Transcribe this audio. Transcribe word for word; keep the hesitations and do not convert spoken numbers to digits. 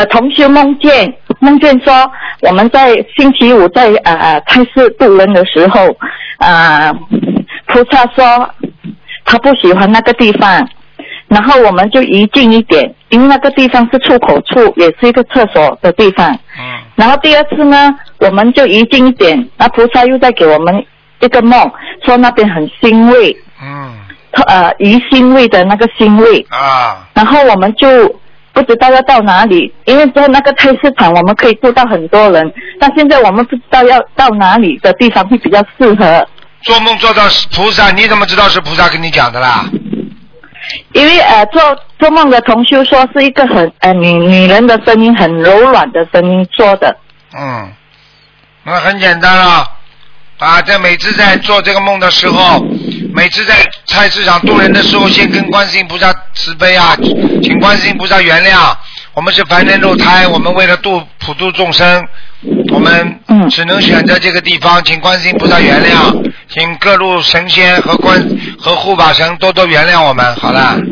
呃同修梦见梦见说我们在星期五在呃菜市渡人的时候，呃菩萨说他不喜欢那个地方，然后我们就移近一点，因为那个地方是出口处，也是一个厕所的地方。 嗯。 然后第二次呢，我们就移近一点，那菩萨又在给我们一个梦，说那边很腥味。 嗯。 呃，鱼腥味的那个腥味。 啊。 然后我们就不知道要到哪里，因为在那个菜市场我们可以住到很多人，但现在我们不知道要到哪里的地方会比较适合。 做梦做到菩萨，你怎么知道是菩萨跟你讲的啦？ 因为呃做做梦的同修说是一个很呃女女人的声音，很柔软的声音说的。 嗯，那很简单了啊！在每次在做这个梦的时候，每次在菜市场渡人的时候，先跟观世音菩萨慈悲啊，请观世音菩萨原谅，我们是凡人肉胎，我们为了度普度众生，我们只能选择这个地方，请观世音菩萨原谅，请各路神仙和观和护法神多多原谅我们。好了。